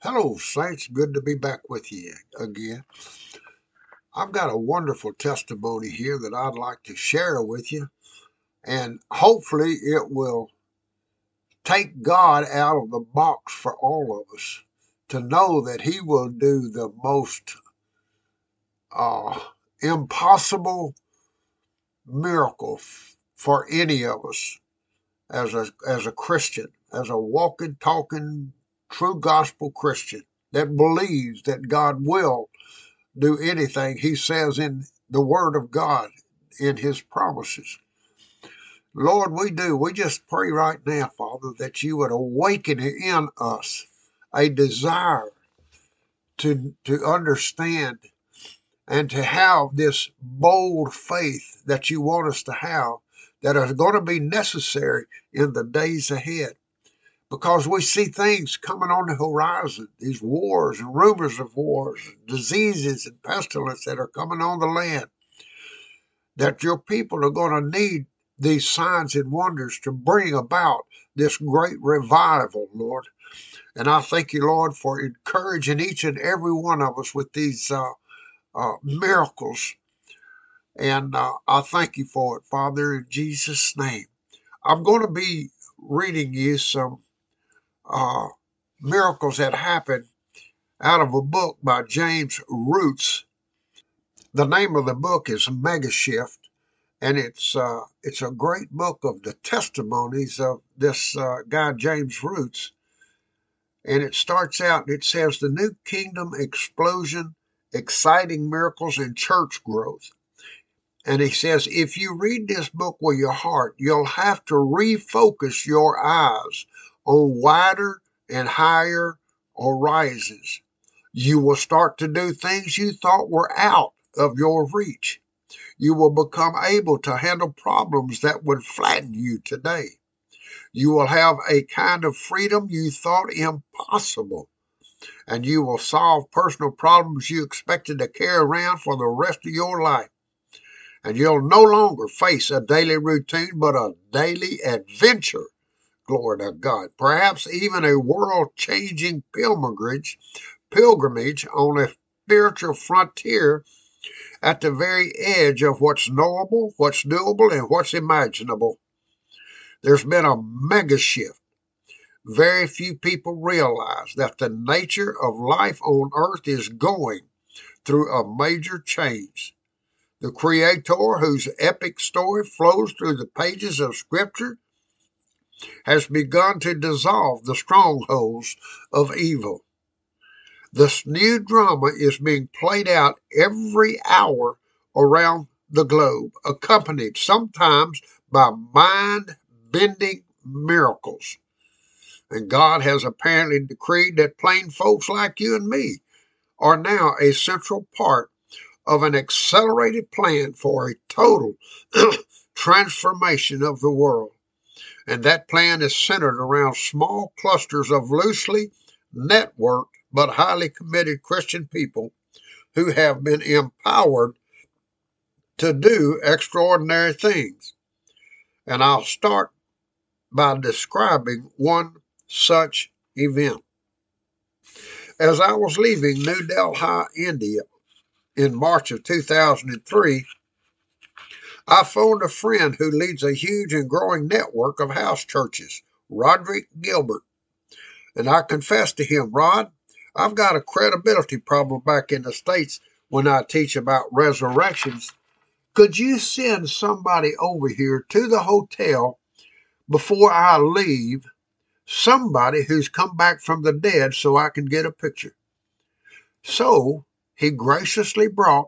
Hello, Saints. Good to be back with you again. I've got a wonderful testimony here that I'd like to share with you, and hopefully it will take God out of the box for all of us to know that He will do the most uh, impossible miracle for any of us as a Christian, as a walking, talking, true gospel Christian that believes that God will do anything he says in the Word of God, in his promises. Lord, we do. We just pray right now, Father, that you would awaken in us a desire to understand and to have this bold faith that you want us to have that are going to be necessary in the days ahead. Because we see things coming on the horizon, these wars and rumors of wars, diseases and pestilence that are coming on the land, that your people are going to need these signs and wonders to bring about this great revival, Lord. And I thank you, Lord, for encouraging each and every one of us with these miracles. And I thank you for it, Father, in Jesus' name. I'm going to be reading you some uh, miracles that happened out of a book by James Roots. The name of the book is Mega Shift, and it's a great book of the testimonies of this guy James Roots. And it starts out and it says the New Kingdom explosion, exciting miracles and church growth. And he says if you read this book with your heart, you'll have to refocus your eyes on wider and higher horizons. You will start to do things you thought were out of your reach. You will become able to handle problems that would flatten you today. You will have a kind of freedom you thought impossible, and you will solve personal problems you expected to carry around for the rest of your life. And you'll no longer face a daily routine, but a daily adventure. Glory to God. Perhaps even a world-changing pilgrimage on a spiritual frontier at the very edge of what's knowable, what's doable, and what's imaginable. There's been a mega shift. Very few people realize that the nature of life on earth is going through a major change. The Creator, whose epic story flows through the pages of Scripture, has begun to dissolve the strongholds of evil. This new drama is being played out every hour around the globe, accompanied sometimes by mind-bending miracles. And God has apparently decreed that plain folks like you and me are now a central part of an accelerated plan for a total transformation of the world. And that plan is centered around small clusters of loosely networked but highly committed Christian people who have been empowered to do extraordinary things. And I'll start by describing one such event. As I was leaving New Delhi, India in March of 2003, I phoned a friend who leads a huge and growing network of house churches, Roderick Gilbert. And I confessed to him, Rod, I've got a credibility problem back in the States when I teach about resurrections. Could you send somebody over here to the hotel before I leave, somebody who's come back from the dead so I can get a picture? So he graciously brought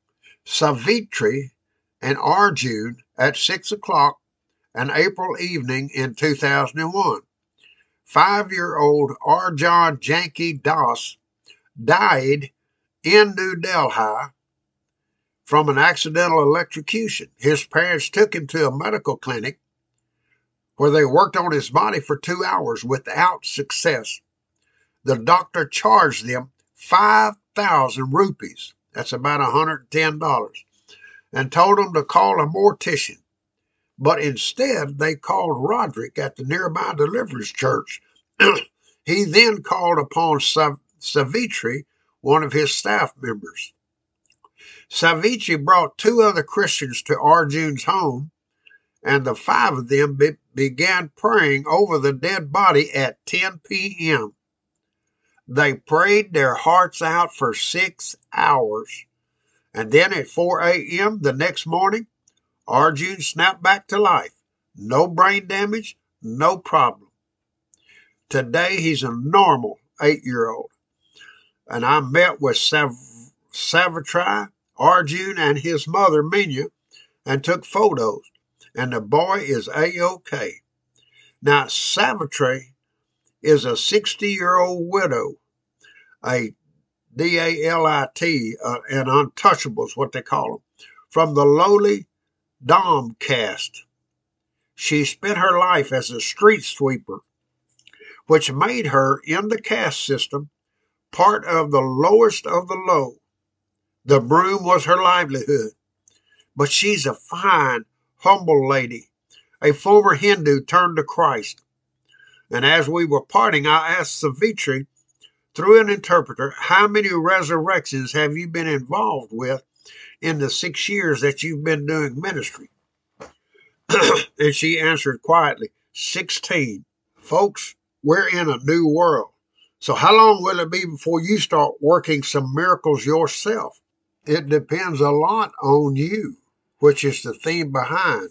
Savitri and Arjun at 6 o'clock an April evening in 2001. 5-year-old Arjan Janki Das died in New Delhi from an accidental electrocution. His parents took him to a medical clinic where they worked on his body for 2 hours without success. The doctor charged them 5,000 rupees, that's about $110, and told them to call a mortician. But instead, they called Roderick at the nearby Deliverance Church. He then called upon Savitri, one of his staff members. Savitri brought 2 other Christians to Arjun's home, and the 5 of them began praying over the dead body at 10 p.m. They prayed their hearts out for 6 hours, and then at 4 a.m. the next morning, Arjun snapped back to life. No brain damage, no problem. Today he's a normal 8-year-old. And I met with Savitri, Arjun, and his mother, Minya, and took photos. And the boy is A-OK. Now, Savitri is a 60-year-old widow, a D-A-L-I-T, an untouchable is what they call them, from the lowly Dom caste. She spent her life as a street sweeper, which made her, in the caste system, part of the lowest of the low. The broom was her livelihood. But she's a fine, humble lady, a former Hindu turned to Christ. And as we were parting, I asked Savitri, through an interpreter, how many resurrections have you been involved with in the 6 years that you've been doing ministry? And she answered quietly, 16. Folks, we're in a new world. So how long will it be before you start working some miracles yourself? It depends a lot on you, which is the theme behind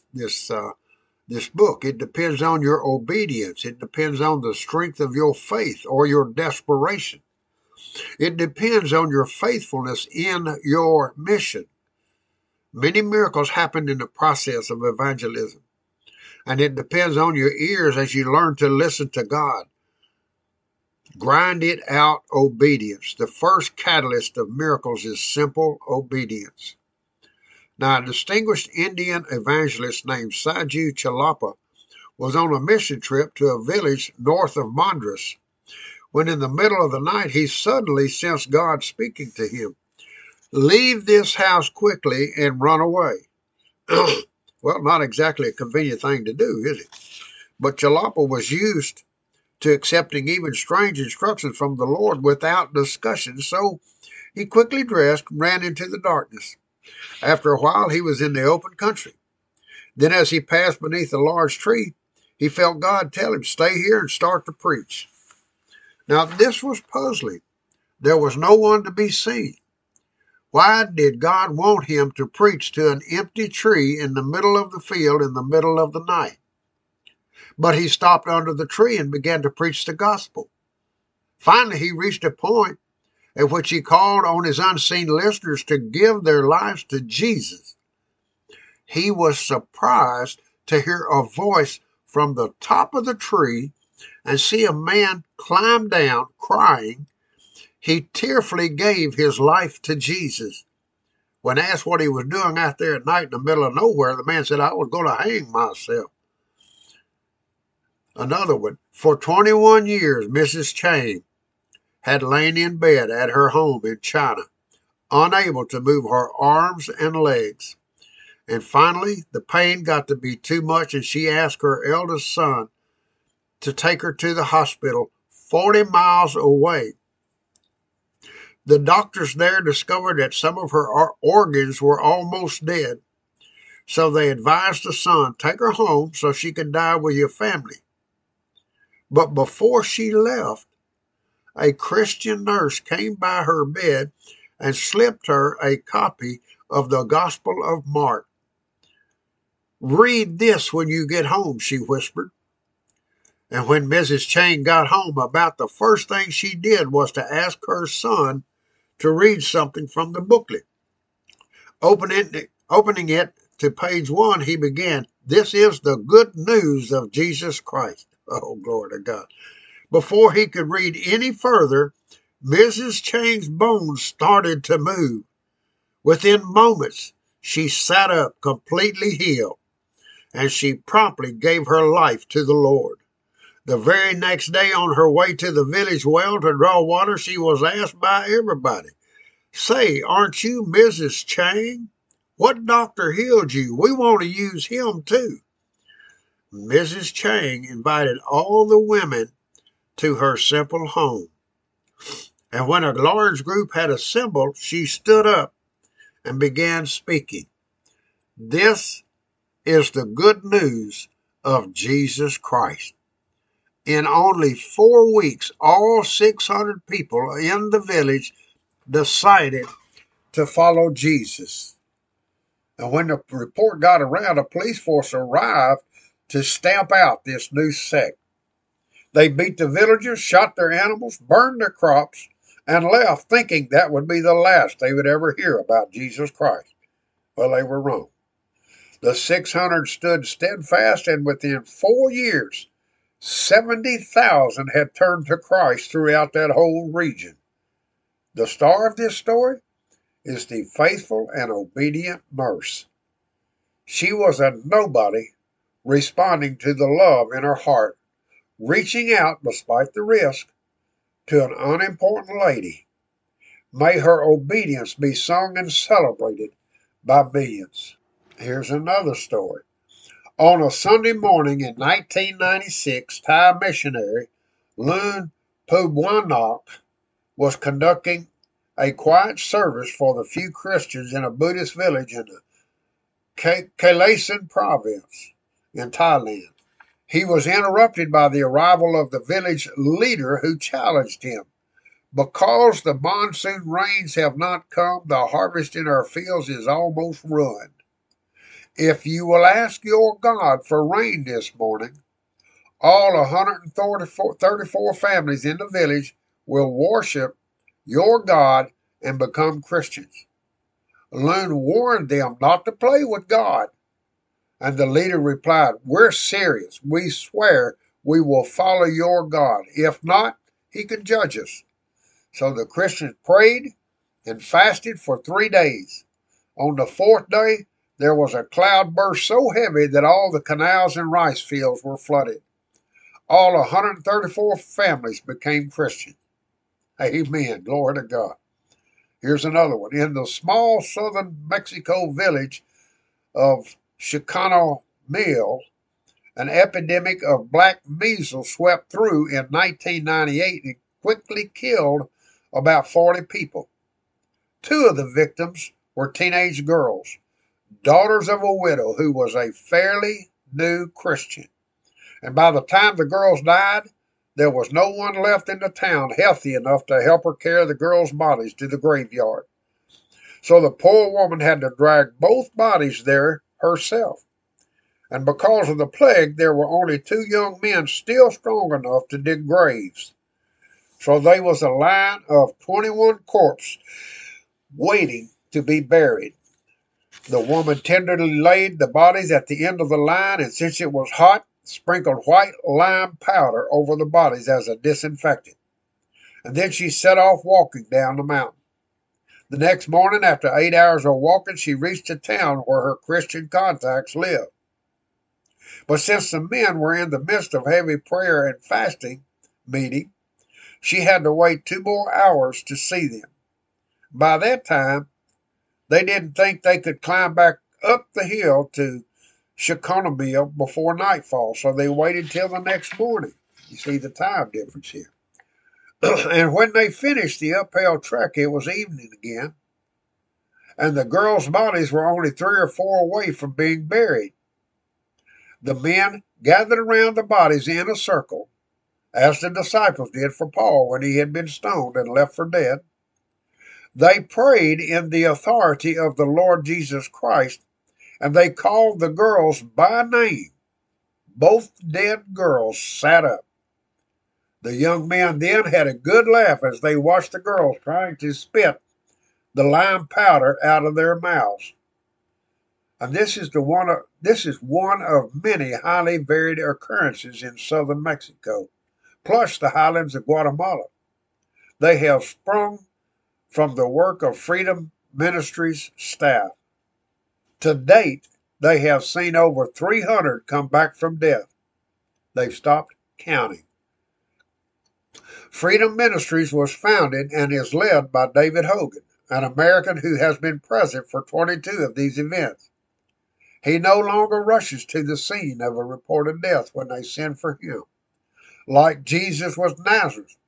this book. It depends on your obedience. It depends on the strength of your faith or your desperation. It depends on your faithfulness in your mission. Many miracles happen in the process of evangelism, and it depends on your ears as you learn to listen to God. Grind it out obedience. The first catalyst of miracles is simple obedience. Now, a distinguished Indian evangelist named Saju Chalapa was on a mission trip to a village north of Madras when in the middle of the night he suddenly sensed God speaking to him. Leave this house quickly and run away. Well, not exactly a convenient thing to do, is it? But Chalapa was used to accepting even strange instructions from the Lord without discussion, so he quickly dressed and ran into the darkness. After a while, he was in the open country. Then as he passed beneath a large tree, he felt God tell him, stay here and start to preach. Now, this was puzzling. There was no one to be seen. Why did God want him to preach to an empty tree in the middle of the field in the middle of the night? But he stopped under the tree and began to preach the gospel. Finally, he reached a point at which he called on his unseen listeners to give their lives to Jesus. He was surprised to hear a voice from the top of the tree and see a man climb down crying. He tearfully gave his life to Jesus. When asked what he was doing out there at night in the middle of nowhere, the man said, I was going to hang myself. Another one. For 21 years, Mrs. Chang had lain in bed at her home in China, unable to move her arms and legs. And finally, the pain got to be too much, and she asked her eldest son to take her to the hospital 40 miles away. The doctors there discovered that some of her organs were almost dead, so they advised the son, take her home so she can die with your family. But before she left, a Christian nurse came by her bed and slipped her a copy of the Gospel of Mark. Read this when you get home, she whispered. And when Mrs. Chang got home, about the first thing she did was to ask her son to read something from the booklet. Opening it to page 1, he began, this is the good news of Jesus Christ. Oh, glory to God. Before he could read any further, Mrs. Chang's bones started to move. Within moments, she sat up completely healed, and she promptly gave her life to the Lord. The very next day, on her way to the village well to draw water, she was asked by everybody, say, aren't you Mrs. Chang? What doctor healed you? We want to use him too. Mrs. Chang invited all the women to her simple home. And when a large group had assembled, she stood up and began speaking. This is the good news of Jesus Christ. In only 4 weeks, all 600 people in the village decided to follow Jesus. And when the report got around, a police force arrived to stamp out this new sect. They beat the villagers, shot their animals, burned their crops, and left thinking that would be the last they would ever hear about Jesus Christ. Well, they were wrong. The 600 stood steadfast, and within 4 years, 70,000 had turned to Christ throughout that whole region. The star of this story is the faithful and obedient nurse. She was a nobody responding to the love in her heart, reaching out despite the risk to an unimportant lady. May her obedience be sung and celebrated by millions. Here's another story. On a Sunday morning in 1996, Thai missionary Lun Pubwanok was conducting a quiet service for the few Christians in a Buddhist village in the Kalasan province in Thailand. He was interrupted by the arrival of the village leader who challenged him. Because the monsoon rains have not come, the harvest in our fields is almost ruined. If you will ask your God for rain this morning, all 134 families in the village will worship your God and become Christians. Loon warned them not to play with God, and the leader replied, "We're serious. We swear we will follow your God. If not, he can judge us." So the Christians prayed and fasted for 3 days. On the fourth day, there was a cloud burst so heavy that all the canals and rice fields were flooded. All 134 families became Christian. Amen. Glory to God. Here's another one. In the small southern Mexico village of Chicano Mill, an epidemic of black measles swept through in 1998 and quickly killed about 40 people. 2 of the victims were teenage girls, daughters of a widow who was a fairly new Christian. And by the time the girls died, there was no one left in the town healthy enough to help her carry the girls' bodies to the graveyard. So the poor woman had to drag both bodies there herself. And because of the plague, there were only 2 young men still strong enough to dig graves. So there was a line of 21 corpses waiting to be buried. The woman tenderly laid the bodies at the end of the line, and since it was hot, sprinkled white lime powder over the bodies as a disinfectant. And then she set off walking down the mountain. The next morning, after 8 hours of walking, she reached a town where her Christian contacts lived. But since the men were in the midst of heavy prayer and fasting meeting, she had to wait 2 more hours to see them. By that time, they didn't think they could climb back up the hill to Chiconomia before nightfall, so they waited till the next morning. You see the time difference here. And when they finished the uphill trek, it was evening again, and the girls' bodies were only 3 or 4 away from being buried. The men gathered around the bodies in a circle, as the disciples did for Paul when he had been stoned and left for dead. They prayed in the authority of the Lord Jesus Christ, and they called the girls by name. Both dead girls sat up. The young men then had a good laugh as they watched the girls trying to spit the lime powder out of their mouths. And this is one of many highly varied occurrences in southern Mexico, plus the highlands of Guatemala. They have sprung from the work of Freedom Ministries staff. To date, they have seen over 300 come back from death. They've stopped counting. Freedom Ministries was founded and is led by David Hogan, an American who has been present for 22 of these events. He no longer rushes to the scene of a reported death when they send for him. Like Jesus was Nazareth,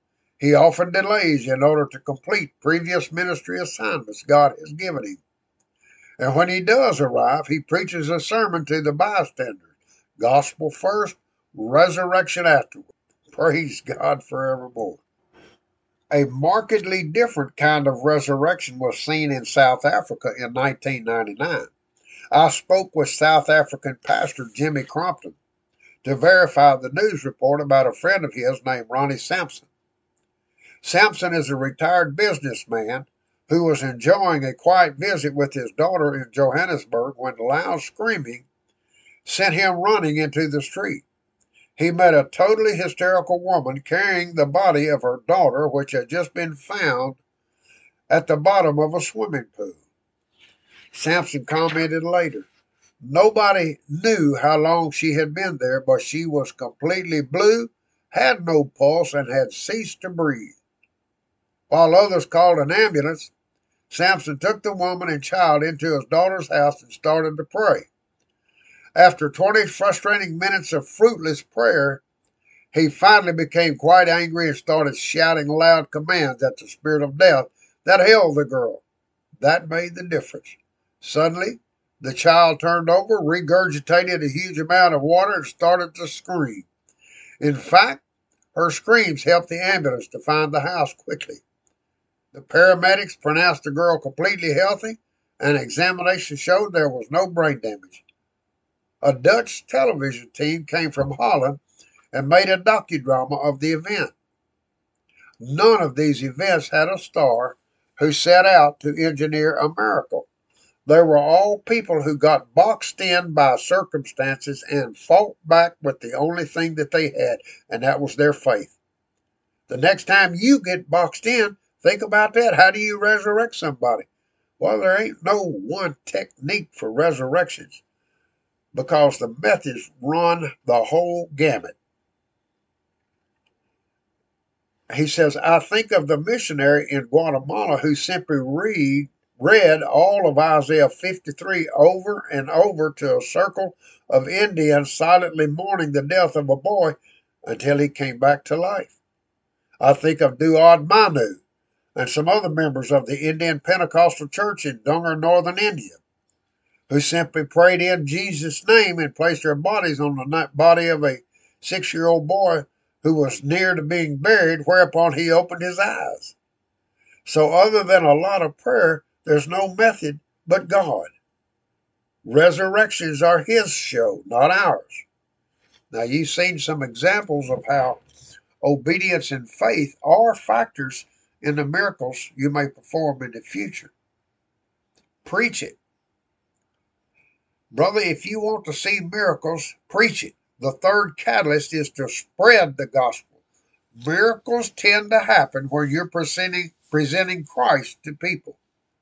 He often delays in order to complete previous ministry assignments God has given him. And when he does arrive, he preaches a sermon to the bystanders. Gospel first, resurrection afterward. Praise God forevermore. A markedly different kind of resurrection was seen in South Africa in 1999. I spoke with South African pastor Jimmy Crompton to verify the news report about a friend of his named Ronnie Sampson. Sampson is a retired businessman who was enjoying a quiet visit with his daughter in Johannesburg when loud screaming sent him running into the street. He met a totally hysterical woman carrying the body of her daughter, which had just been found at the bottom of a swimming pool. Sampson commented later, "Nobody knew how long she had been there, but she was completely blue, had no pulse, and had ceased to breathe." While others called an ambulance, Sampson took the woman and child into his daughter's house and started to pray. After 20 frustrating minutes of fruitless prayer, he finally became quite angry and started shouting loud commands at the spirit of death that held the girl. That made the difference. Suddenly, the child turned over, regurgitated a huge amount of water, and started to scream. In fact, her screams helped the ambulance to find the house quickly. The paramedics pronounced the girl completely healthy, and examination showed there was no brain damage. A Dutch television team came from Holland and made a docudrama of the event. None of these events had a star who set out to engineer a miracle. They were all people who got boxed in by circumstances and fought back with the only thing that they had, and that was their faith. The next time you get boxed in, think about that. How do you resurrect somebody? Well, there ain't no one technique for resurrections because the methods run the whole gamut. He says, I think of the missionary in Guatemala who simply read all of Isaiah 53 over and over to a circle of Indians silently mourning the death of a boy until he came back to life. I think of Duad Manu and some other members of the Indian Pentecostal Church in Dungar, northern India, who simply prayed in Jesus' name and placed their bodies on the body of a 6-year-old boy who was near to being buried, whereupon he opened his eyes. So other than a lot of prayer, there's no method but God. Resurrections are his show, not ours. Now, you've seen some examples of how obedience and faith are factors in the miracles you may perform in the future. Preach it. Brother, if you want to see miracles, preach it. The third catalyst is to spread the gospel. Miracles tend to happen when you're presenting Christ to people.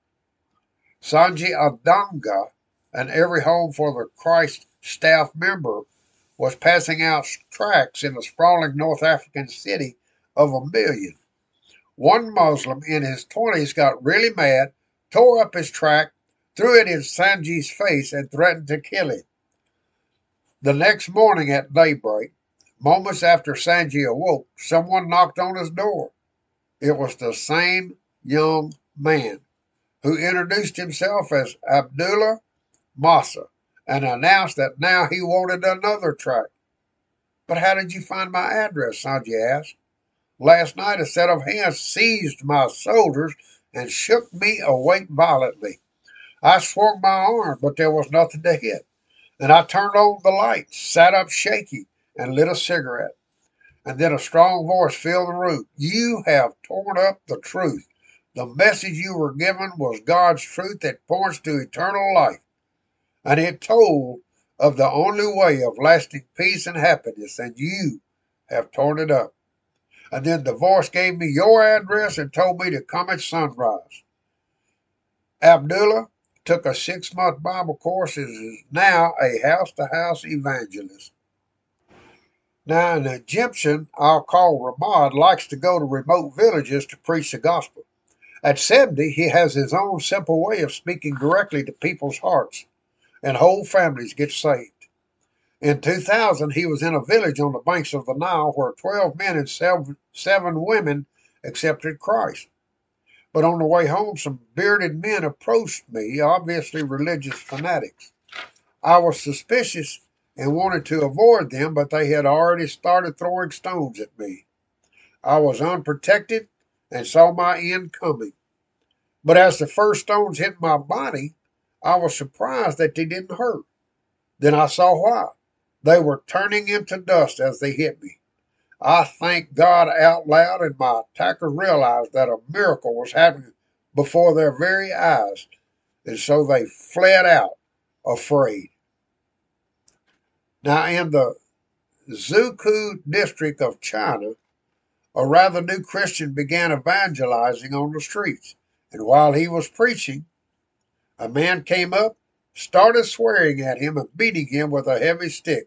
Sanjay Adanga, an Every Home for the Christ staff member, was passing out tracts in a sprawling North African city of 1 million. One Muslim in his 20s got really mad, tore up his tract, threw it in Sanjay's face, and threatened to kill him. The next morning at daybreak, moments after Sanjay awoke, someone knocked on his door. It was the same young man who introduced himself as Abdullah Massa and announced that now he wanted another tract. But how did you find my address? Sanjay asked. Last night a set of hands seized my shoulders and shook me awake violently. I swung my arm, but there was nothing to hit. Then I turned on the lights, sat up shaky, and lit a cigarette. And then a strong voice filled the room. You have torn up the truth. The message you were given was God's truth that points to eternal life. And it told of the only way of lasting peace and happiness, and you have torn it up. And then the voice gave me your address and told me to come at sunrise. Abdullah took a 6-month Bible course and is now a house-to-house evangelist. Now, an Egyptian I'll call Ramad likes to go to remote villages to preach the gospel. At 70, he has his own simple way of speaking directly to people's hearts, and whole families get saved. In 2000, he was in a village on the banks of the Nile where 12 men and seven women accepted Christ. But on the way home, some bearded men approached me, obviously religious fanatics. I was suspicious and wanted to avoid them, but they had already started throwing stones at me. I was unprotected and saw my end coming. But as the first stones hit my body, I was surprised that they didn't hurt. Then I saw why. They were turning into dust as they hit me. I thanked God out loud, and my attackers realized that a miracle was happening before their very eyes, and so they fled out afraid. Now, in the Zhukou district of China, a rather new Christian began evangelizing on the streets, and while he was preaching, a man came up, started swearing at him and beating him with a heavy stick.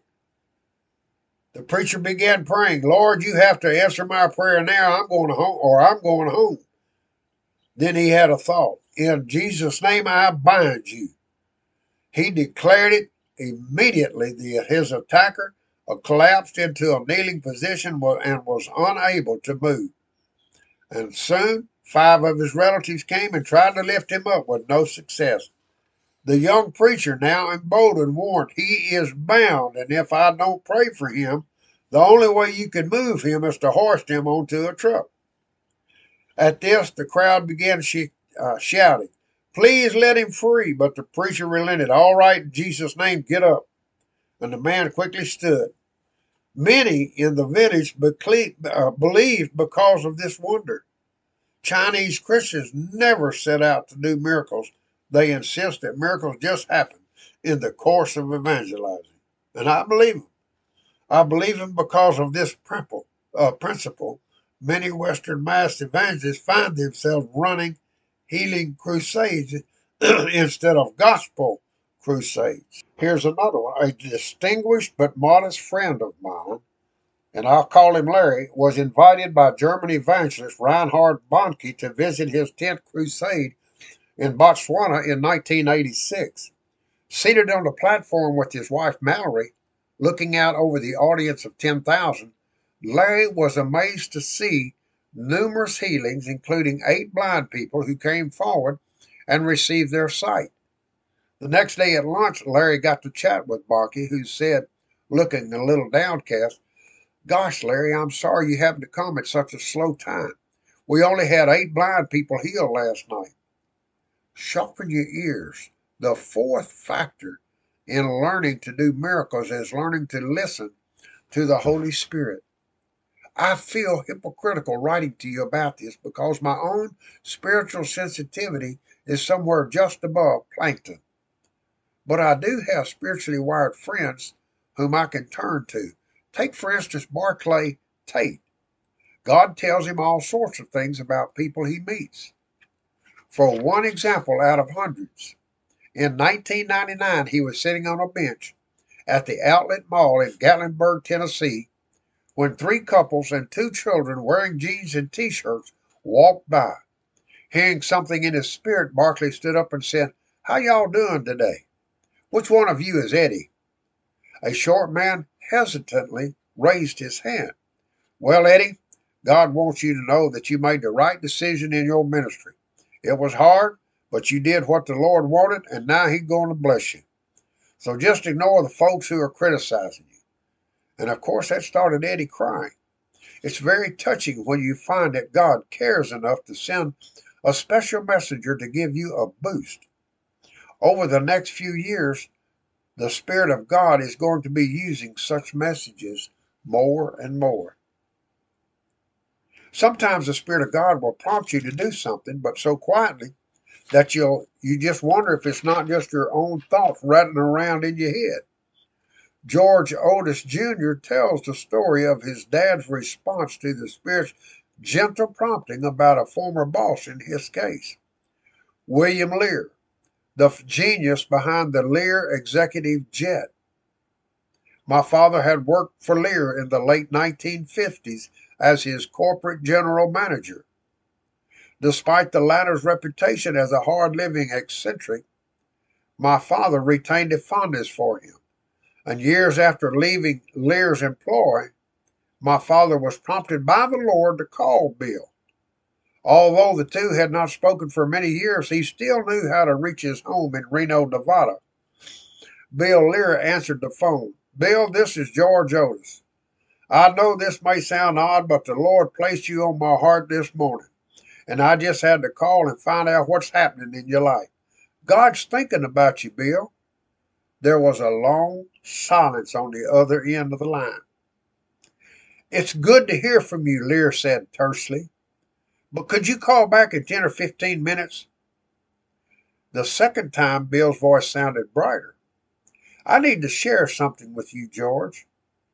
The preacher began praying, "Lord, you have to answer my prayer now. I'm going home, or I'm going home." Then he had a thought. "In Jesus' name, I bind you." He declared it immediately. His attacker collapsed into a kneeling position and was unable to move. And soon, 5 of his relatives came and tried to lift him up with no success. The young preacher, now emboldened, warned, "He is bound, and if I don't pray for him, the only way you can move him is to hoist him onto a truck." At this, the crowd began shouting, "Please let him free," but the preacher relented. "All right, in Jesus' name, get up." And the man quickly stood. Many in the village believed because of this wonder. Chinese Christians never set out to do miracles. They insist that miracles just happen in the course of evangelizing. And I believe them. I believe them because of this principle. Many Western mass evangelists find themselves running healing crusades instead of gospel crusades. Here's another one. A distinguished but modest friend of mine, and I'll call him Larry, was invited by German evangelist Reinhard Bonnke to visit his 10th crusade in Botswana in 1986. Seated on the platform with his wife Mallory, looking out over the audience of 10,000, Larry was amazed to see numerous healings, including 8 blind people who came forward and received their sight. The next day at lunch, Larry got to chat with Bonnke, who said, looking a little downcast, "Gosh, Larry, I'm sorry you happened to come at such a slow time. We only had 8 blind people healed last night." Sharpen your ears. The fourth factor in learning to do miracles is learning to listen to the Holy Spirit. I feel hypocritical writing to you about this because my own spiritual sensitivity is somewhere just above plankton. But I do have spiritually wired friends whom I can turn to. Take, for instance, Barclay Tate. God tells him all sorts of things about people he meets. For one example out of hundreds, in 1999, he was sitting on a bench at the Outlet Mall in Gatlinburg, Tennessee, when 3 couples and 2 children wearing jeans and t-shirts walked by. Hearing something in his spirit, Barclay stood up and said, "How y'all doing today? Which one of you is Eddie?" A short man hesitantly raised his hand. "Well, Eddie, God wants you to know that you made the right decision in your ministry. It was hard, but you did what the Lord wanted, and now He's going to bless you. So just ignore the folks who are criticizing you." And of course, that started Eddie crying. It's very touching when you find that God cares enough to send a special messenger to give you a boost. Over the next few years, the Spirit of God is going to be using such messages more and more. Sometimes the Spirit of God will prompt you to do something, but so quietly that you just wonder if it's not just your own thoughts rattling around in your head. George Otis Jr. tells the story of his dad's response to the Spirit's gentle prompting about a former boss in his case. William Lear, the genius behind the Lear executive jet. My father had worked for Lear in the late 1950s as his corporate general manager. Despite the latter's reputation as a hard-living eccentric, my father retained a fondness for him, and years after leaving Lear's employ, my father was prompted by the Lord to call Bill. Although the two had not spoken for many years, he still knew how to reach his home in Reno, Nevada. Bill Lear answered the phone. Bill, this is George Otis. I know this may sound odd, but the Lord placed you on my heart this morning, and I just had to call and find out what's happening in your life. God's thinking about you, Bill. There was a long silence on the other end of the line. It's good to hear from you, Lear said tersely. But could you call back in 10 or 15 minutes? The second time, Bill's voice sounded brighter. I need to share something with you, George.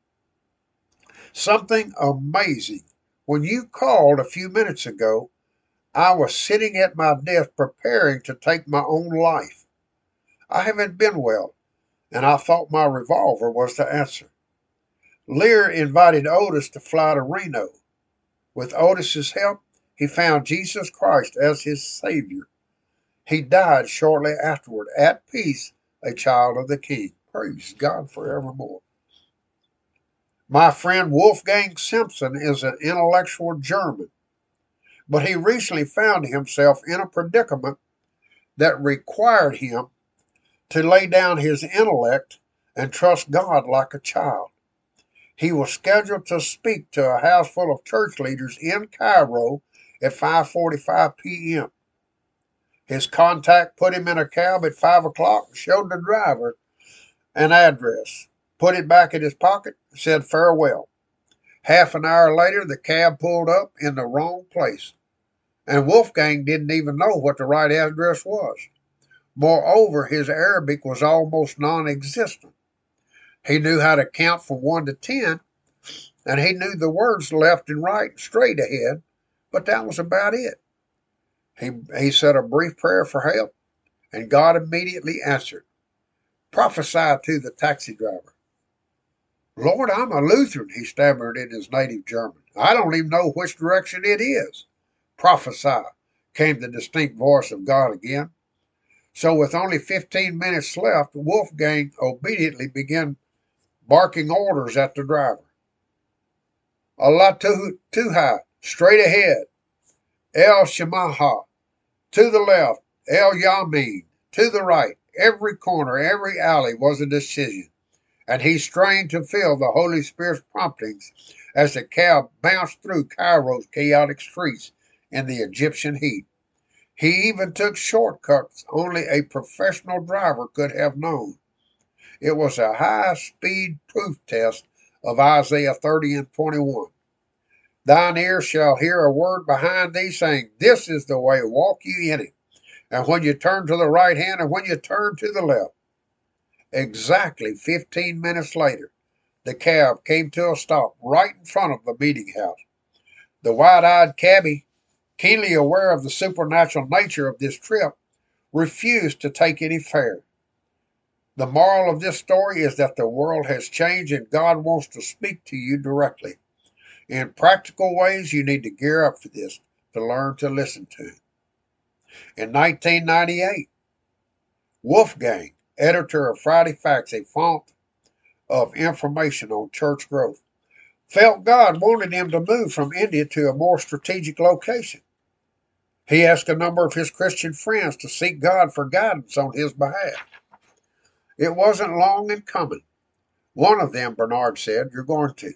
Something amazing. When you called a few minutes ago, I was sitting at my desk preparing to take my own life. I haven't been well, and I thought my revolver was the answer. Lear invited Otis to fly to Reno. With Otis's help, he found Jesus Christ as his Savior. He died shortly afterward, at peace, a child of the King. Praise God forevermore. My friend Wolfgang Simpson is an intellectual German, but he recently found himself in a predicament that required him to lay down his intellect and trust God like a child. He was scheduled to speak to a house full of church leaders in Cairo at 5:45 p.m. His contact put him in a cab at 5 o'clock and showed the driver an address, put it back in his pocket, and said farewell. Half an hour later, the cab pulled up in the wrong place, and Wolfgang didn't even know what the right address was. Moreover, his Arabic was almost non-existent. He knew how to count from 1 to 10, and he knew the words left and right and straight ahead, but that was about it. He said a brief prayer for help, and God immediately answered. Prophesy to the taxi driver. Lord, I'm a Lutheran, he stammered in his native German. I don't even know which direction it is. Prophesy, came the distinct voice of God again. So with only 15 minutes left, Wolfgang obediently began barking orders at the driver. Allah Tuha, straight ahead. El Shamaha, to the left. El Yamin, to the right. Every corner, every alley was a decision, and he strained to feel the Holy Spirit's promptings as the cab bounced through Cairo's chaotic streets in the Egyptian heat. He even took shortcuts only a professional driver could have known. It was a high-speed proof test of Isaiah 30 and 21. Thine ear shall hear a word behind thee saying, This is the way, walk ye in it. And when you turn to the right hand and when you turn to the left. Exactly 15 minutes later, the cab came to a stop right in front of the meeting house. The wide-eyed cabbie, keenly aware of the supernatural nature of this trip, refused to take any fare. The moral of this story is that the world has changed and God wants to speak to you directly. In practical ways, you need to gear up for this to learn to listen to him. In 1998, Wolfgang, editor of Friday Facts, a font of information on church growth, felt God wanted him to move from India to a more strategic location. He asked a number of his Christian friends to seek God for guidance on his behalf. It wasn't long in coming. One of them, Bernard said, you're going to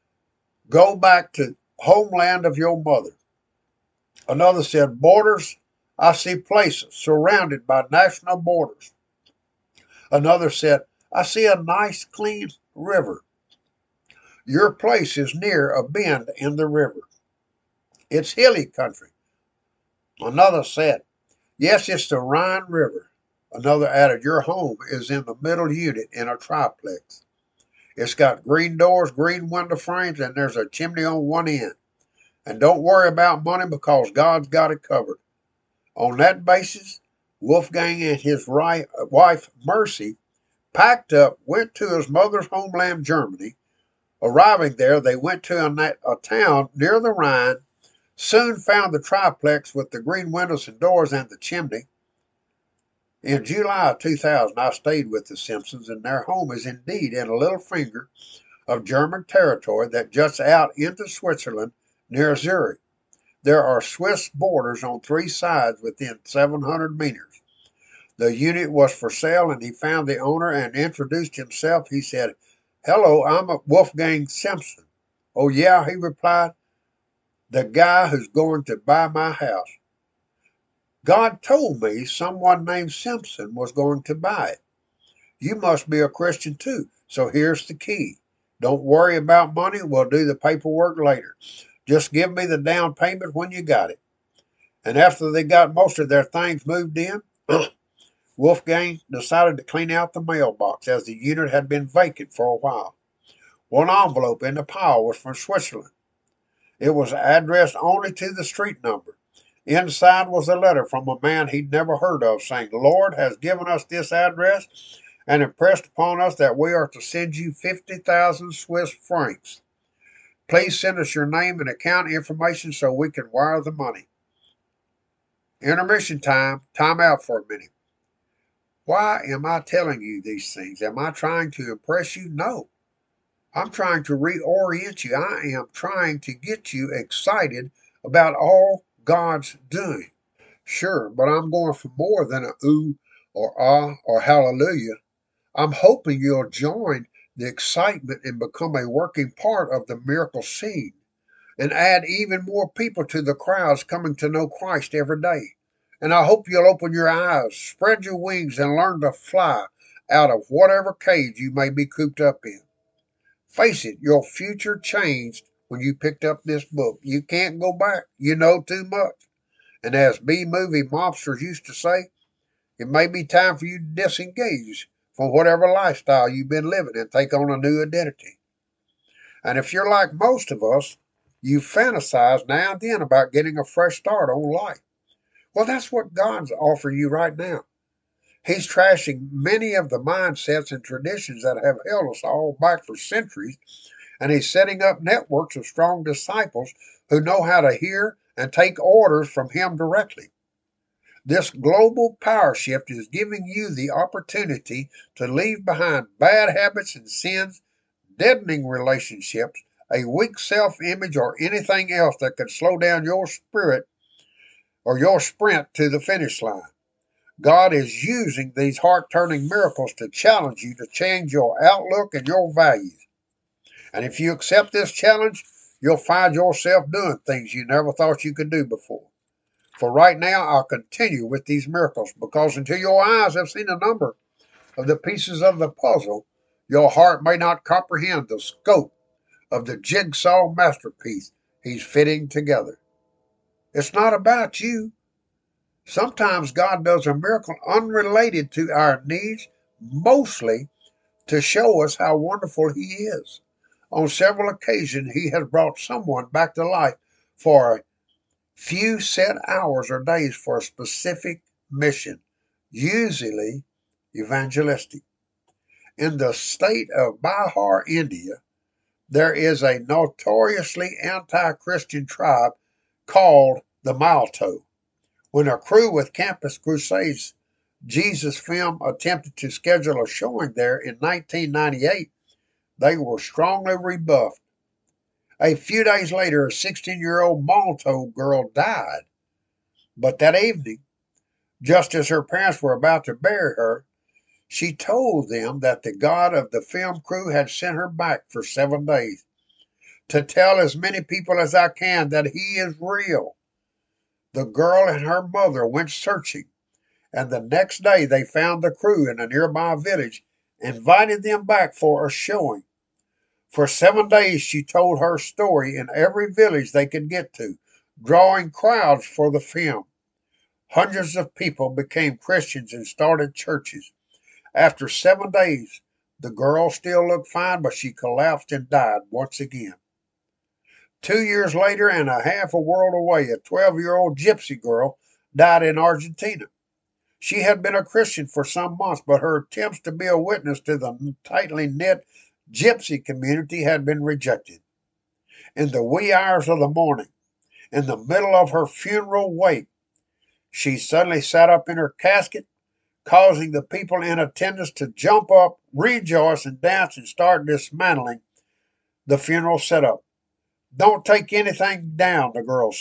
go back to homeland of your mother. Another said, borders, I see places surrounded by national borders. Another said, I see a nice clean river. Your place is near a bend in the river. It's hilly country. Another said, yes, it's the Rhine River. Another added, your home is in the middle unit in a triplex. It's got green doors, green window frames, and there's a chimney on one end. And don't worry about money because God's got it covered. On that basis, Wolfgang and his wife, Mercy, packed up, went to his mother's homeland, Germany. Arriving there, they went to a town near the Rhine, soon found the triplex with the green windows and doors and the chimney. In July of 2000, I stayed with the Simpsons, and their home is indeed in a little finger of German territory that juts out into Switzerland near Zurich. There are Swiss borders on 3 sides within 700 meters. The unit was for sale, and he found the owner and introduced himself. He said, "Hello, I'm Wolfgang Simpson." "Oh, yeah," he replied, "the guy who's going to buy my house. God told me someone named Simpson was going to buy it. You must be a Christian too. So here's the key. Don't worry about money. We'll do the paperwork later. Just give me the down payment when you got it." And after they got most of their things moved in, Wolfgang decided to clean out the mailbox, as the unit had been vacant for a while. One envelope in the pile was from Switzerland. It was addressed only to the street number. Inside was a letter from a man he'd never heard of, saying, "The Lord has given us this address and impressed upon us that we are to send you 50,000 Swiss francs. Please send us your name and account information so we can wire the money." Intermission time. Time out for a minute. Why am I telling you these things? Am I trying to impress you? No. I'm trying to reorient you. I am trying to get you excited about all God's doing. Sure, but I'm going for more than a ooh or ah or hallelujah. I'm hoping you'll join the excitement and become a working part of the miracle scene and add even more people to the crowds coming to know Christ every day. And I hope you'll open your eyes, spread your wings, and learn to fly out of whatever cage you may be cooped up in. Face it, your future changed when you picked up this book. You can't go back. You know too much. And as B-movie mobsters used to say, it may be time for you to disengage from whatever lifestyle you've been living and take on a new identity. And if you're like most of us, you fantasize now and then about getting a fresh start on life. Well, that's what God's offering you right now. He's trashing many of the mindsets and traditions that have held us all back for centuries, and he's setting up networks of strong disciples who know how to hear and take orders from him directly. This global power shift is giving you the opportunity to leave behind bad habits and sins, deadening relationships, a weak self image, or anything else that could slow down your spirit or your sprint to the finish line. God is using these heart turning miracles to challenge you to change your outlook and your values. And if you accept this challenge, you'll find yourself doing things you never thought you could do before. For right now, I'll continue with these miracles because until your eyes have seen a number of the pieces of the puzzle, your heart may not comprehend the scope of the jigsaw masterpiece he's fitting together. It's not about you. Sometimes God does a miracle unrelated to our needs, mostly to show us how wonderful He is. On several occasions, He has brought someone back to life for a few set hours or days for a specific mission, usually evangelistic. In the state of Bihar, India, there is a notoriously anti Christian tribe called the Malto. When a crew with Campus Crusades Jesus film attempted to schedule a showing there in 1998, they were strongly rebuffed. A few days later, a 16-year-old Malto girl died. But that evening, just as her parents were about to bury her, she told them that the God of the film crew had sent her back for 7 days to tell as many people as I can that He is real. The girl and her mother went searching, and the next day they found the crew in a nearby village, invited them back for a showing. For 7 days she told her story in every village they could get to, drawing crowds for the film. Hundreds of people became Christians and started churches. After 7 days, the girl still looked fine, but she collapsed and died once again. 2 years later, and a half a world away, a 12-year-old gypsy girl died in Argentina. She had been a Christian for some months, but her attempts to be a witness to the tightly knit gypsy community had been rejected. In the wee hours of the morning, in the middle of her funeral wake, she suddenly sat up in her casket, causing the people in attendance to jump up, rejoice, and dance and start dismantling the funeral setup. "Don't take anything down," the girl said.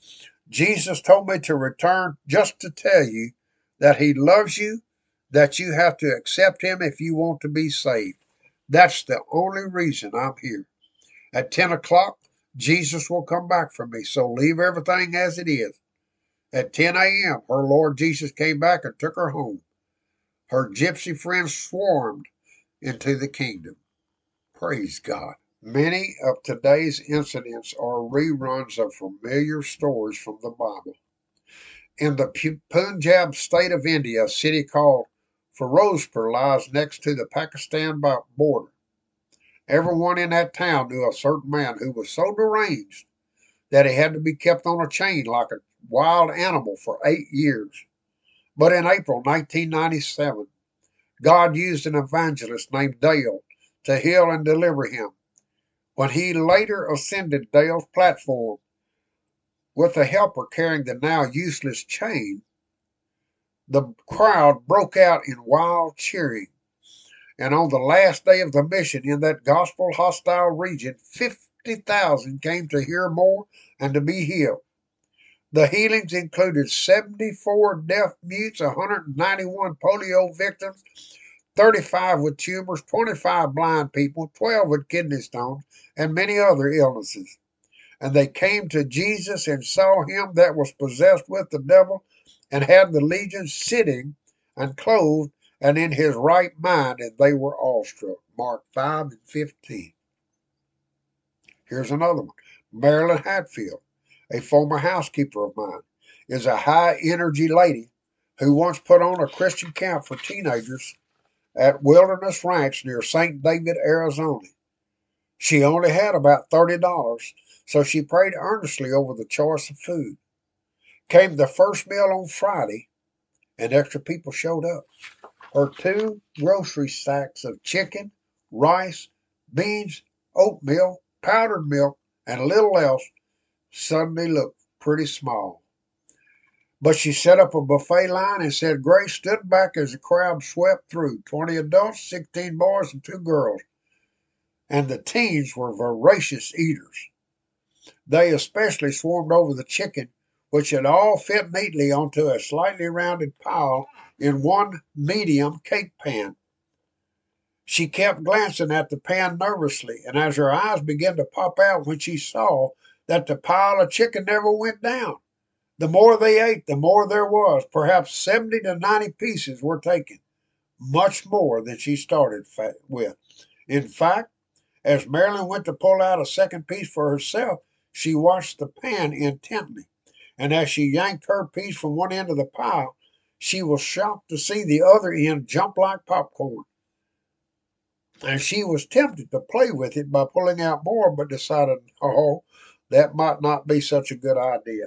Jesus told me to return just to tell you that he loves you, that you have to accept him if you want to be saved. That's the only reason I'm here. At 10 o'clock, Jesus will come back for me, so leave everything as it is. At 10 a.m., her Lord Jesus came back and took her home. Her gypsy friends swarmed into the kingdom. Praise God. Many of today's incidents are reruns of familiar stories from the Bible. In the Punjab state of India, a city called Firozpur lies next to the Pakistan border. Everyone in that town knew a certain man who was so deranged that he had to be kept on a chain like a wild animal for 8 years. But in April 1997, God used an evangelist named Dale to heal and deliver him. When he later ascended Dale's platform with a helper carrying the now useless chain, the crowd broke out in wild cheering. And on the last day of the mission in that gospel hostile region, 50,000 came to hear more and to be healed. The healings included 74 deaf mutes, 191 polio victims, 35 with tumors, 25 blind people, 12 with kidney stones, and many other illnesses. And they came to Jesus and saw him that was possessed with the devil and had the legion sitting and clothed and in his right mind, and they were awestruck. Mark 5 and 15. Here's another one. Marilyn Hatfield, a former housekeeper of mine, is a high energy lady who once put on a Christian camp for teenagers at Wilderness Ranch near St. David, Arizona. She only had about $30, so she prayed earnestly over the choice of food. Came the first meal on Friday, and extra people showed up. Her 2 grocery sacks of chicken, rice, beans, oatmeal, powdered milk, and little else suddenly looked pretty small. But she set up a buffet line and said grace, stood back as the crowd swept through, 20 adults, 16 boys, and 2 girls. And the teens were voracious eaters. They especially swarmed over the chicken, which had all fit neatly onto a slightly rounded pile in one medium cake pan. She kept glancing at the pan nervously, and as her eyes began to pop out when she saw that the pile of chicken never went down. The more they ate, the more there was. Perhaps 70 to 90 pieces were taken, much more than she started with. In fact, as Marilyn went to pull out a second piece for herself, she watched the pan intently, and as she yanked her piece from one end of the pile, she was shocked to see the other end jump like popcorn. And she was tempted to play with it by pulling out more, but decided, oh, that might not be such a good idea.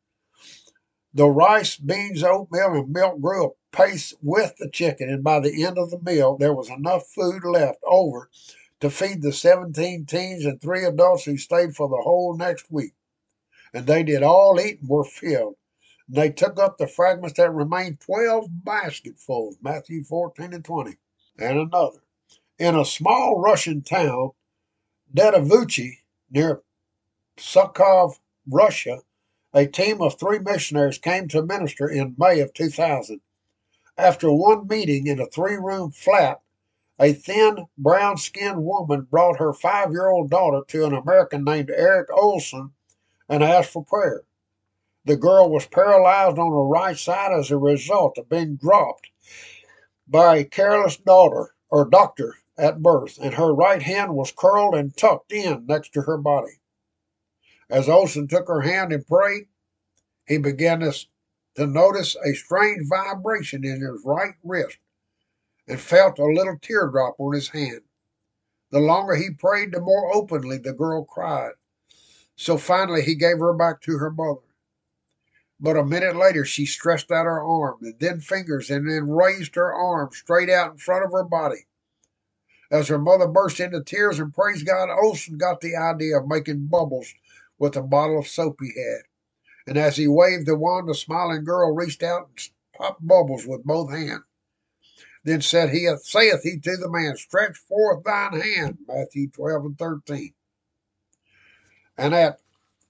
The rice, beans, oatmeal, and milk grew apace with the chicken, and by the end of the meal, there was enough food left over to feed the 17 teens and 3 adults who stayed for the whole next week. And they did all eat and were filled. And they took up the fragments that remained, 12 basketfuls, Matthew 14 and 20. And another. In a small Russian town, Dedovuchi, near Pskov, Russia, a team of 3 missionaries came to minister in May of 2000. After one meeting in a 3-room flat, a thin, brown-skinned woman brought her 5-year-old daughter to an American named Eric Olson and asked for prayer. The girl was paralyzed on her right side as a result of being dropped by a careless doctor at birth, and her right hand was curled and tucked in next to her body. As Olson took her hand and prayed, he began to notice a strange vibration in his right wrist and felt a little teardrop on his hand. The longer he prayed, the more openly the girl cried. So finally he gave her back to her mother. But a minute later she stretched out her arm, and then fingers, and then raised her arm straight out in front of her body. As her mother burst into tears and praised God, Olson got the idea of making bubbles with a bottle of soap he had. And as he waved the wand, the smiling girl reached out and popped bubbles with both hands. Then saith he to the man, stretch forth thine hand, Matthew 12 and 13. And at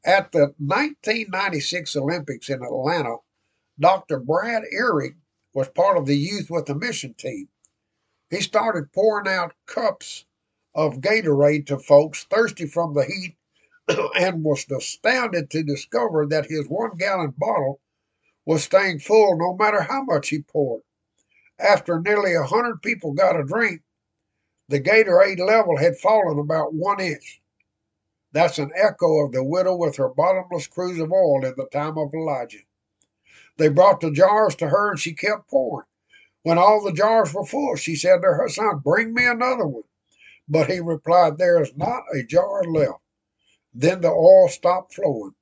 At the 1996 Olympics in Atlanta, Dr. Brad Ehrig was part of the Youth with a Mission team. He started pouring out cups of Gatorade to folks thirsty from the heat and was astounded to discover that his 1 gallon bottle was staying full no matter how much he poured. After nearly 100 people got a drink, the Gatorade level had fallen about 1 inch. That's an echo of the widow with her bottomless cruse of oil in the time of Elijah. They brought the jars to her and she kept pouring. When all the jars were full, she said to her son, "Bring me another one." But he replied, "There is not a jar left." Then the oil stopped flowing.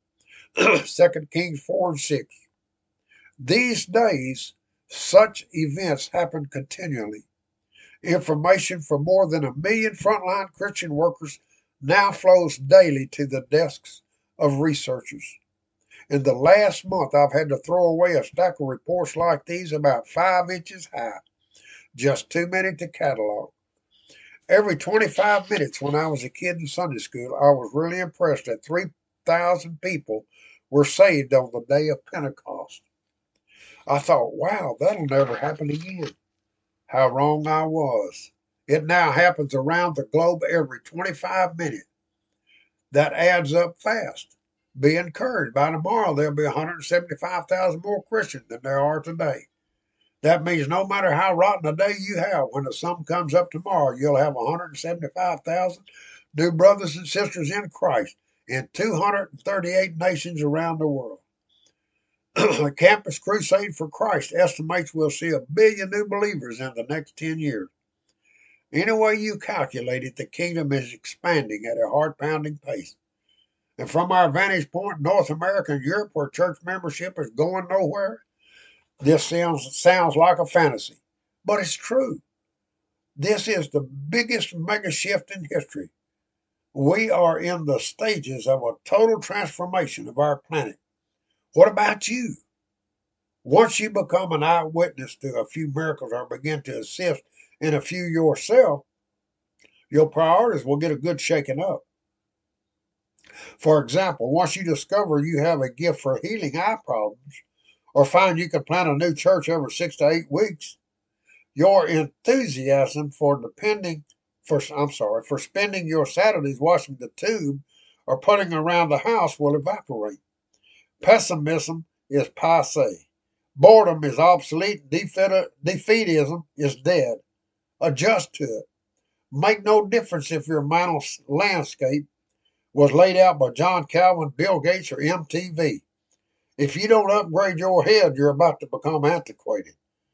2 Kings 4 and 6. These days, such events happen continually. Information from more than 1 million frontline Christian workers now flows daily to the desks of researchers. In the last month, I've had to throw away a stack of reports like these about 5 inches high. Just too many to catalog. Every 25 minutes when I was a kid in Sunday school, I was really impressed that 3,000 people were saved on the day of Pentecost. I thought, wow, that'll never happen again. How wrong I was. It now happens around the globe every 25 minutes. That adds up fast. Be encouraged. By tomorrow, there'll be 175,000 more Christians than there are today. That means no matter how rotten a day you have, when the sun comes up tomorrow, you'll have 175,000 new brothers and sisters in Christ in 238 nations around the world. The Campus Crusade for Christ estimates we'll see 1 billion new believers in the next 10 years. Any way you calculate it, the kingdom is expanding at a heart-pounding pace. And from our vantage point in North America and Europe, where church membership is going nowhere, this sounds like a fantasy. But it's true. This is the biggest mega shift in history. We are in the stages of a total transformation of our planet. What about you? Once you become an eyewitness to a few miracles or begin to assist in a few yourself, your priorities will get a good shaking up. For example, once you discover you have a gift for healing eye problems, or find you can plant a new church every 6 to 8 weeks, your enthusiasm for spending your Saturdays washing the tube or putting around the house will evaporate. Pessimism is passé. Boredom is obsolete. Defeatism is dead. Adjust to it. Make no difference if your mental landscape was laid out by John Calvin, Bill Gates, or MTV. If you don't upgrade your head, you're about to become antiquated.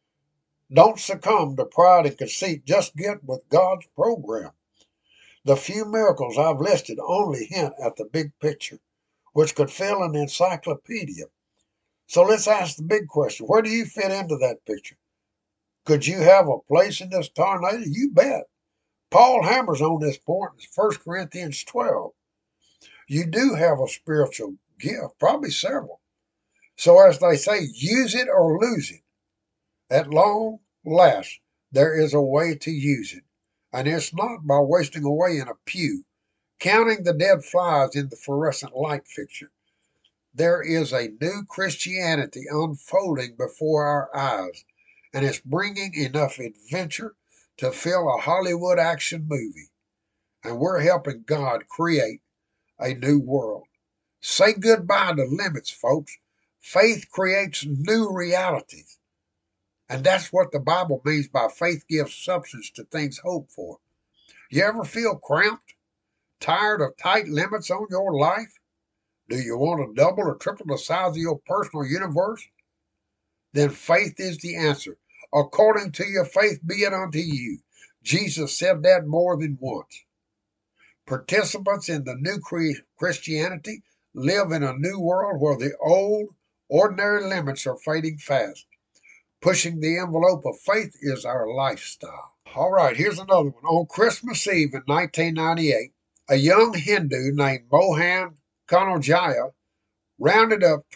Don't succumb to pride and conceit. Just get with God's program. The few miracles I've listed only hint at the big picture, which could fill an encyclopedia. So let's ask the big question. Where do you fit into that picture? Could you have a place in this tornado? You bet. Paul hammers on this point in 1 Corinthians 12. You do have a spiritual gift, probably several. So as they say, use it or lose it. At long last, there is a way to use it. And it's not by wasting away in a pew, counting the dead flies in the fluorescent light fixture. There is a new Christianity unfolding before our eyes, and it's bringing enough adventure to fill a Hollywood action movie. And we're helping God create a new world. Say goodbye to limits, folks. Faith creates new realities. And that's what the Bible means by faith gives substance to things hoped for. You ever feel cramped? Tired of tight limits on your life? Do you want to double or triple the size of your personal universe? Then faith is the answer. According to your faith be it unto you. Jesus said that more than once. Participants in the new Christianity live in a new world where the old, ordinary limits are fading fast. Pushing the envelope of faith is our lifestyle. All right, here's another one. On Christmas Eve in 1998, a young Hindu named Mohan Kanojaya rounded up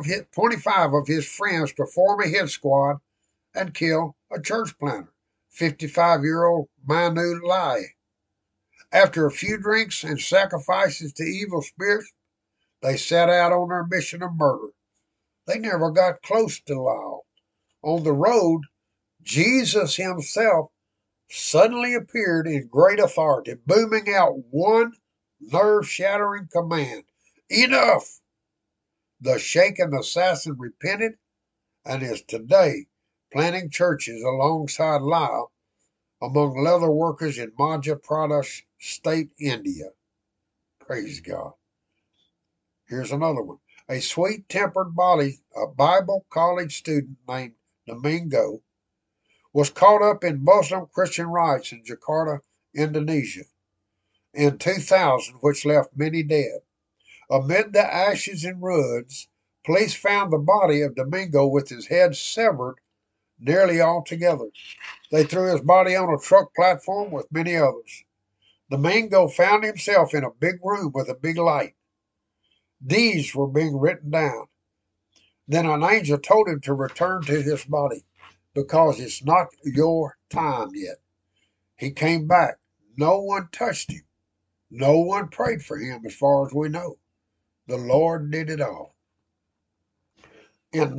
25 of his friends to form a hit squad and kill a church planter, 55-year-old Manu Lai. After a few drinks and sacrifices to evil spirits, They set out on their mission of murder. They never got close to Lyle. On the road, Jesus himself suddenly appeared in great authority, booming out one nerve-shattering command. Enough! The shaken assassin repented and is today planting churches alongside Lyle among leather workers in Madhya Pradesh state, India. Praise God. Here's another one. A sweet-tempered Bible college student named Domingo was caught up in Muslim Christian riots in Jakarta, Indonesia in 2000, which left many dead. Amid the ashes and ruins, police found the body of Domingo with his head severed nearly altogether. They threw his body on a truck platform with many others. Domingo found himself in a big room with a big light. These were being written down. Then an angel told him to return to his body because it's not your time yet. He came back. No one touched him. No one prayed for him as far as we know. The Lord did it all. In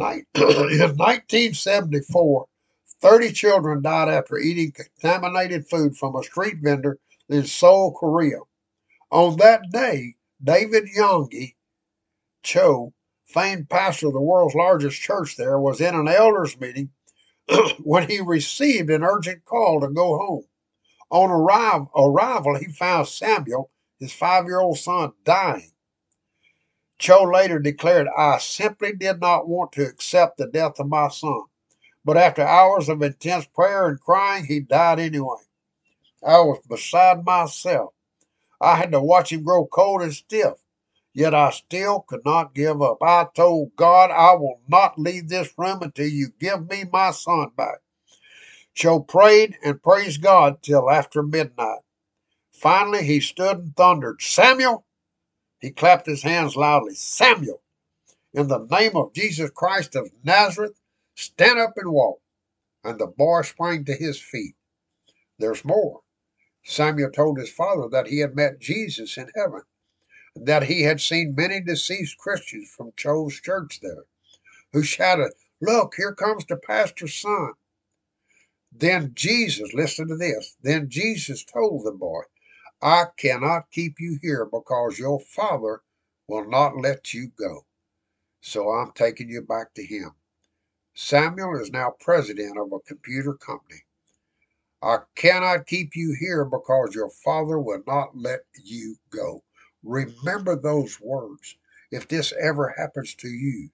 1974, 30 children died after eating contaminated food from a street vendor in Seoul, Korea. On that day, David Yonggi Cho, famed pastor of the world's largest church there, was in an elders meeting when he received an urgent call to go home. On arrival, he found Samuel, his 5-year-old son, dying. Cho later declared, I simply did not want to accept the death of my son. But after hours of intense prayer and crying, he died anyway. I was beside myself. I had to watch him grow cold and stiff. Yet I still could not give up. I told God, I will not leave this room until you give me my son back. Cho prayed and praised God till after midnight. Finally, he stood and thundered, Samuel! He clapped his hands loudly. Samuel! In the name of Jesus Christ of Nazareth, stand up and walk. And the boy sprang to his feet. There's more. Samuel told his father that he had met Jesus in heaven, and that he had seen many deceased Christians from Cho's church there, who shouted, Look, here comes the pastor's son. Then Jesus, listen to this, then Jesus told the boy, I cannot keep you here because your father will not let you go. So I'm taking you back to him. Samuel is now president of a computer company. I cannot keep you here because your father will not let you go. Remember those words if this ever happens to you.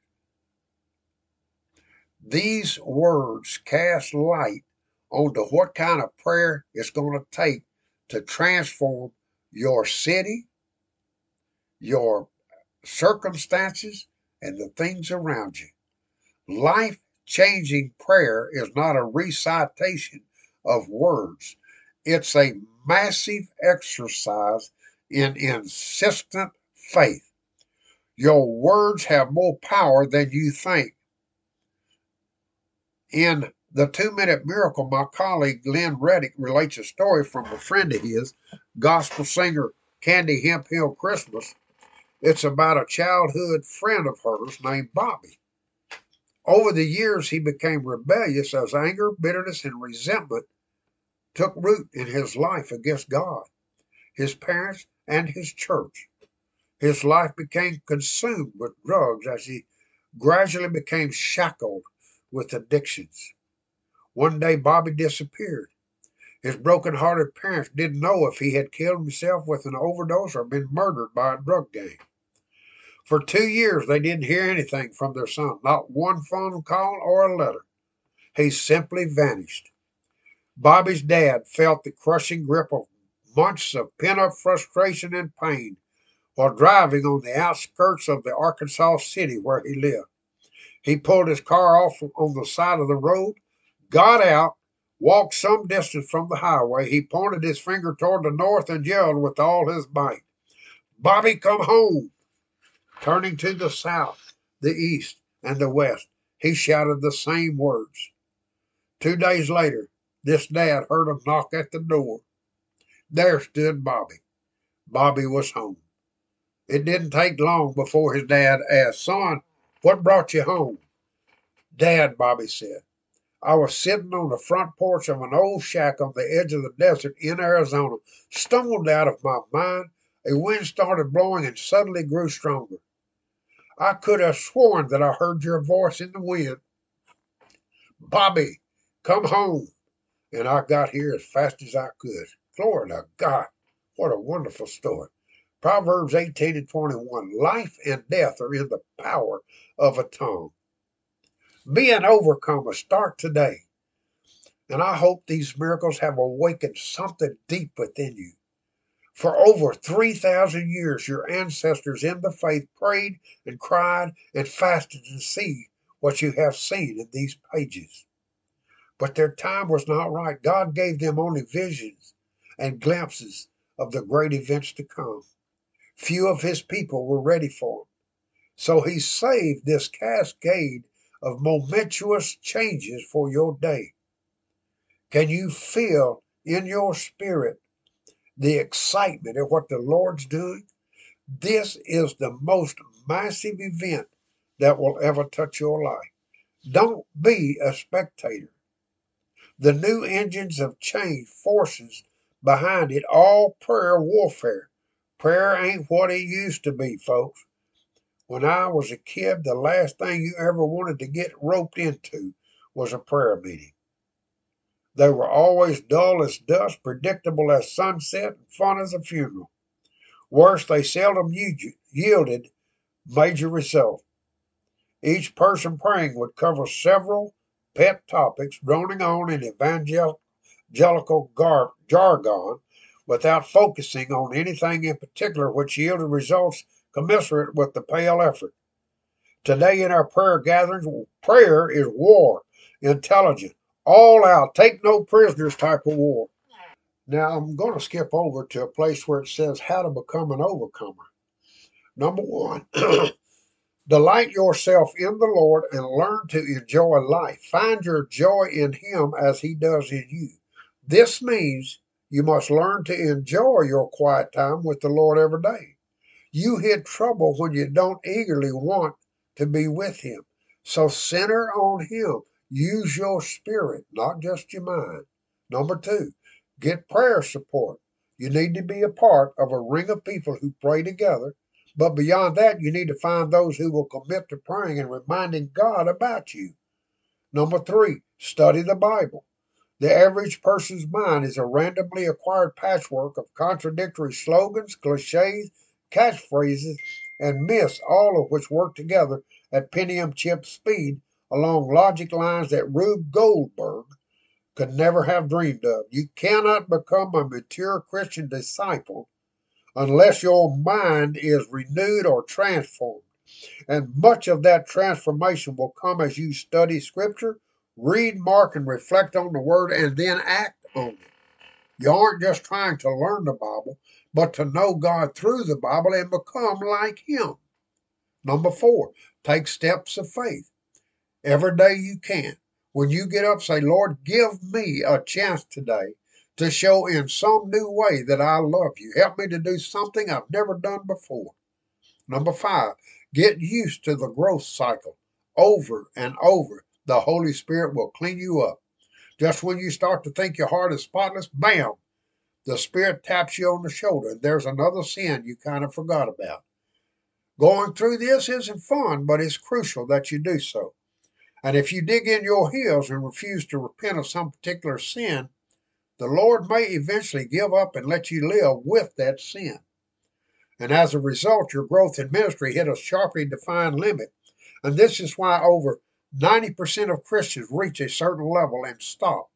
These words cast light onto what kind of prayer it's going to take to transform your city, your circumstances, and the things around you. Life-changing prayer is not a recitation of words. It's a massive exercise in insistent faith. Your words have more power than you think. In the 2-Minute Miracle, my colleague Lynn Reddick relates a story from a friend of his, gospel singer Candy Hemp Hill Christmas. It's about a childhood friend of hers named Bobby. Over the years, he became rebellious as anger, bitterness, and resentment took root in his life against God, his parents, and his church. His life became consumed with drugs as he gradually became shackled with addictions. One day, Bobby disappeared. His broken-hearted parents didn't know if he had killed himself with an overdose or been murdered by a drug gang. For 2 years, they didn't hear anything from their son, not one phone call or a letter. He simply vanished. Bobby's dad felt the crushing grip of months of pent-up frustration and pain while driving on the outskirts of the Arkansas city where he lived. He pulled his car off on the side of the road, got out, walked some distance from the highway. He pointed his finger toward the north and yelled with all his might, Bobby, come home! Turning to the south, the east, and the west, he shouted the same words. 2 days later, this dad heard a knock at the door. There stood Bobby. Bobby was home. It didn't take long before his dad asked, "Son, what brought you home?" "Dad," Bobby said, "I was sitting on the front porch of an old shack on the edge of the desert in Arizona, stoned out of my mind. A wind started blowing and suddenly grew stronger. I could have sworn that I heard your voice in the wind. Bobby, come home." And I got here as fast as I could. Glory to God. What a wonderful story. Proverbs 18 and 21. Life and death are in the power of a tongue. Be an overcomer. Start today. And I hope these miracles have awakened something deep within you. For over 3,000 years, your ancestors in the faith prayed and cried and fasted to see what you have seen in these pages. But their time was not right. God gave them only visions and glimpses of the great events to come. Few of his people were ready for them. So he saved this cascade of momentous changes for your day. Can you feel in your spirit the excitement of what the Lord's doing? This is the most massive event that will ever touch your life. Don't be a spectator. The new engines of change forces behind it all prayer warfare. Prayer ain't what it used to be, folks. When I was a kid, the last thing you ever wanted to get roped into was a prayer meeting. They were always dull as dust, predictable as sunset, and fun as a funeral. Worse, they seldom yielded major results. Each person praying would cover several pet topics, droning on in evangelical jargon without focusing on anything in particular which yielded results commensurate with the pale effort. Today in our prayer gatherings, prayer is war, intelligent, all out, take no prisoners type of war. Now I'm going to skip over to a place where it says how to become an overcomer. Number one, delight yourself in the Lord and learn to enjoy life. Find your joy in Him as He does in you. This means you must learn to enjoy your quiet time with the Lord every day. You hit trouble when you don't eagerly want to be with Him. So center on Him. Use your spirit, not just your mind. Number two, get prayer support. You need to be a part of a ring of people who pray together. But beyond that, you need to find those who will commit to praying and reminding God about you. Number three, study the Bible. The average person's mind is a randomly acquired patchwork of contradictory slogans, cliches, catchphrases, and myths, all of which work together at Pentium chip speed along logic lines that Rube Goldberg could never have dreamed of. You cannot become a mature Christian disciple unless your mind is renewed or transformed. And much of that transformation will come as you study Scripture, read, mark, and reflect on the Word, and then act on it. You aren't just trying to learn the Bible, but to know God through the Bible and become like Him. Number four, take steps of faith. Every day you can. When you get up, say, Lord, give me a chance today to show in some new way that I love you. Help me to do something I've never done before. Number five, get used to the growth cycle. Over and over, the Holy Spirit will clean you up. Just when you start to think your heart is spotless, bam, the Spirit taps you on the shoulder, and there's another sin you kind of forgot about. Going through this isn't fun, but it's crucial that you do so. And if you dig in your heels and refuse to repent of some particular sin, the Lord may eventually give up and let you live with that sin. And as a result, your growth in ministry hit a sharply defined limit. And this is why over 90% of Christians reach a certain level and stop.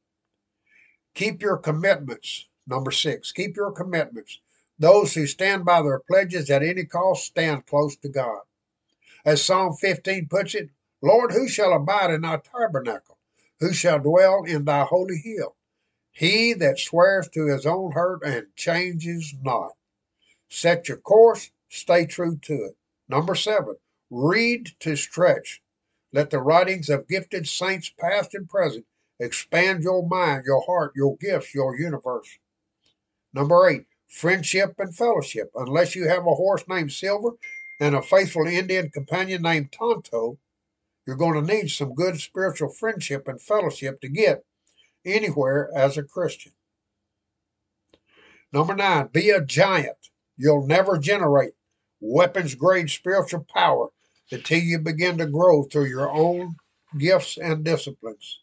Keep your commitments. Number six, keep your commitments. Those who stand by their pledges at any cost stand close to God. As Psalm 15 puts it, Lord, who shall abide in thy tabernacle? Who shall dwell in thy holy hill? He that swears to his own hurt and changes not. Set your course, stay true to it. Number seven, read to stretch. Let the writings of gifted saints, past and present, expand your mind, your heart, your gifts, your universe. Number eight, friendship, and fellowship. Unless you have a horse named Silver and a faithful Indian companion named Tonto, you're going to need some good spiritual friendship and fellowship to get anywhere as a Christian. Number 9, be a giant. You'll never generate weapons grade spiritual power until you begin to grow through your own gifts and disciplines.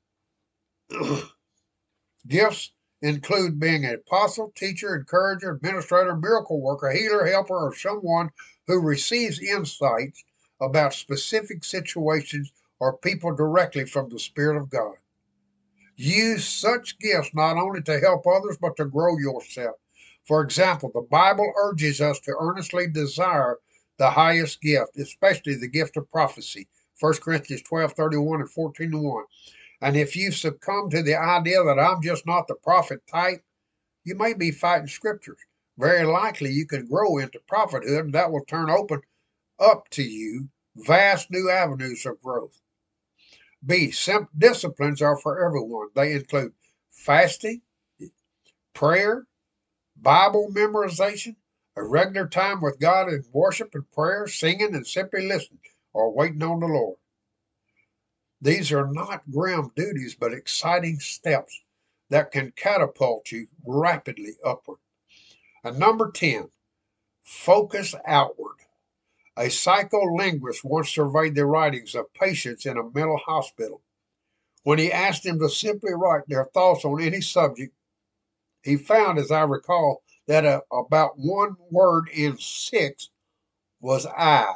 Gifts include being an apostle, teacher, encourager, administrator, miracle worker, healer, helper, or someone who receives insights about specific situations or people directly from the Spirit of God. Use such gifts not only to help others, but to grow yourself. For example, the Bible urges us to earnestly desire the highest gift, especially the gift of prophecy. 1 Corinthians 12:31 and 14:1. And if you succumb to the idea that I'm just not the prophet type, you may be fighting scriptures. Very likely you can grow into prophethood, and that will turn open up to you vast new avenues of growth. B, disciplines are for everyone. They include fasting, prayer, Bible memorization, a regular time with God in worship and prayer, singing and simply listening or waiting on the Lord. These are not grim duties, but exciting steps that can catapult you rapidly upward. And number 10, focus outward. A psycholinguist once surveyed the writings of patients in a mental hospital. When he asked them to simply write their thoughts on any subject, he found, as I recall, that about one word in 6 was I.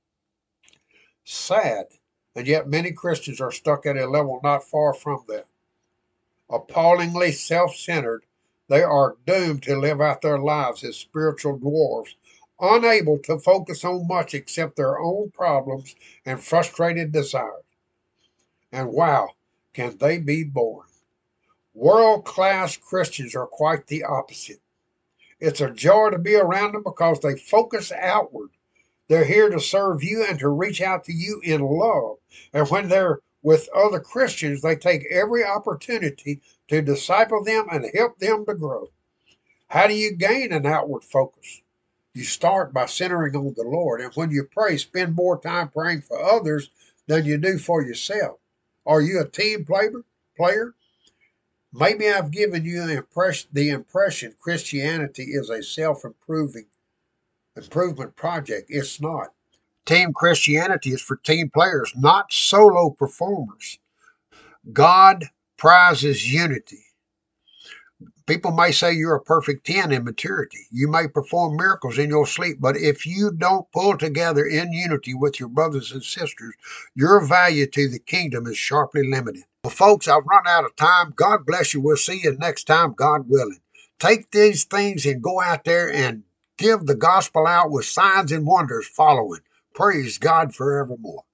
Sad, and yet many Christians are stuck at a level not far from that. Appallingly self-centered, they are doomed to live out their lives as spiritual dwarfs, unable to focus on much except their own problems and frustrated desires. And wow, can they be boring? World-class Christians are quite the opposite. It's a joy to be around them because they focus outward. They're here to serve you and to reach out to you in love. And when they're with other Christians, they take every opportunity to disciple them and help them to grow. How do you gain an outward focus? You start by centering on the Lord. And when you pray, spend more time praying for others than you do for yourself. Are you a team player? Maybe I've given you the impression Christianity is a self-improvement project. It's not. Team Christianity is for team players, not solo performers. God prizes unity. People may say you're a perfect 10 in maturity. You may perform miracles in your sleep, but if you don't pull together in unity with your brothers and sisters, your value to the kingdom is sharply limited. Well, folks, I've run out of time. God bless you. We'll see you next time, God willing. Take these things and go out there and give the gospel out with signs and wonders following. Praise God forevermore.